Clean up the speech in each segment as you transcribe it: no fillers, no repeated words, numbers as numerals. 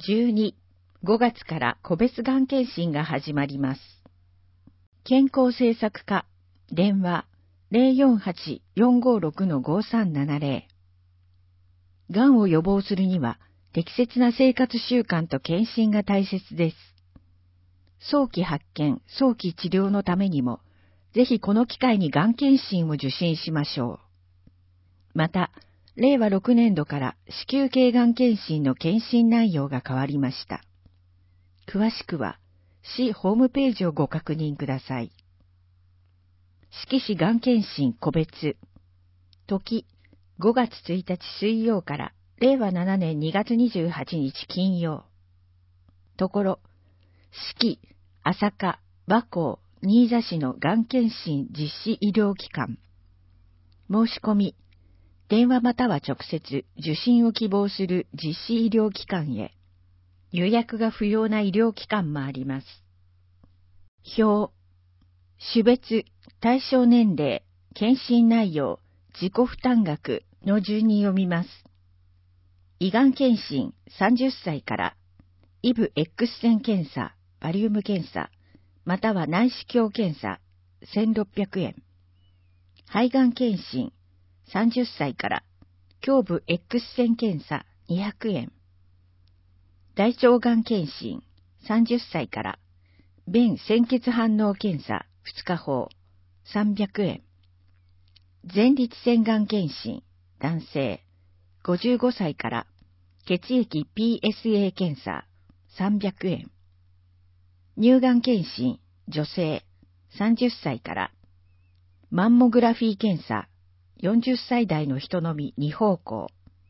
12、5月から個別がん検診が始まります。健康政策課、電話 048-456-5370。がんを予防するには適切な生活習慣と検診が大切です。早期発見、早期治療のためにも、ぜひこの機会にがん検診を受診しましょう。また、令和6年度から子宮頸がん検診の検診内容が変わりました。詳しくは、市ホームページをご確認ください。志木市がん検診個別。時、5月1日水曜から令和7年2月28日金曜。ところ、志木、朝霞、和光、新座市のがん検診実施医療機関。申し込み、電話または直接受診を希望する実施医療機関へ。予約が不要な医療機関もあります。表、種別、対象年齢、検診内容、自己負担額の順に読みます。胃がん検診30歳から、イブ X 線検査、バリウム検査、または内視鏡検査1600円。肺がん検診30歳から、胸部 X 線検査200円。大腸がん検診30歳から、便潜血反応検査2日法300円。前立腺がん検診男性55歳から、血液 PSA 検査300円。乳がん検診女性30歳から、マンモグラフィー検査40歳代の人のみ2方向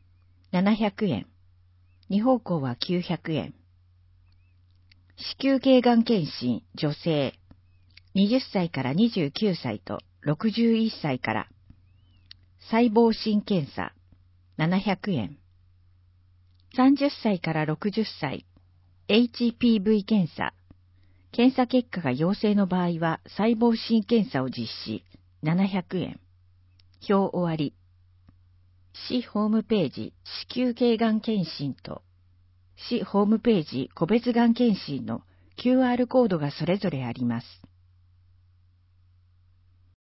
700円。2方向は900円。子宮頸がん検診女性20歳から29歳と61歳から、細胞診検査700円。30歳から60歳 HPV 検査。検査結果が陽性の場合は細胞診検査を実施700円。表終わり。市ホームページ子宮頸がん検診と市ホームページ個別がん検診の QR コードがそれぞれあります。